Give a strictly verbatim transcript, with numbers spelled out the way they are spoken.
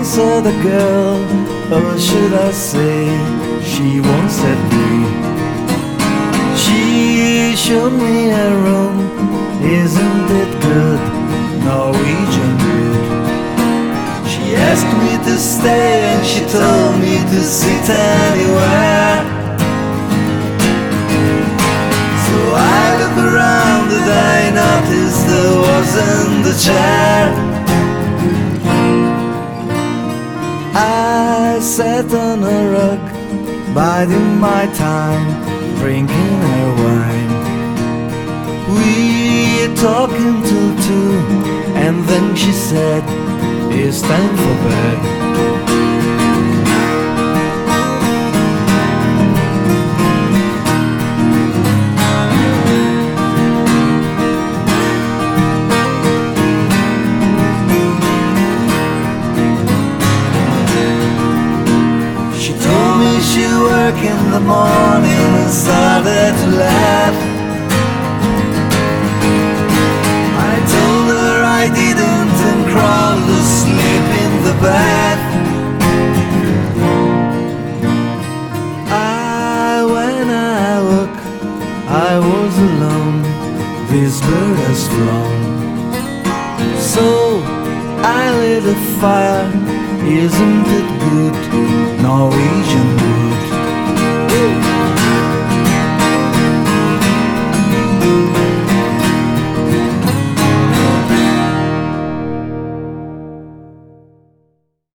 said the girl, or should I say, she won't set me. She showed me a room, isn't it good, Norwegian wood. She asked me to stay and she told me to sit anywhere. So I looked around and I noticed there wasn't a chair. I sat on a rug, biding my time, drinking her wine. We talked till two, and then she said, it's time for bed. She told me she worked in the morning and started to laugh. I told her I didn't and crawled asleep in the bath. I, when I woke, I was alone, this bird has flown. So I lit a fire, isn't it good, Norwegian wood.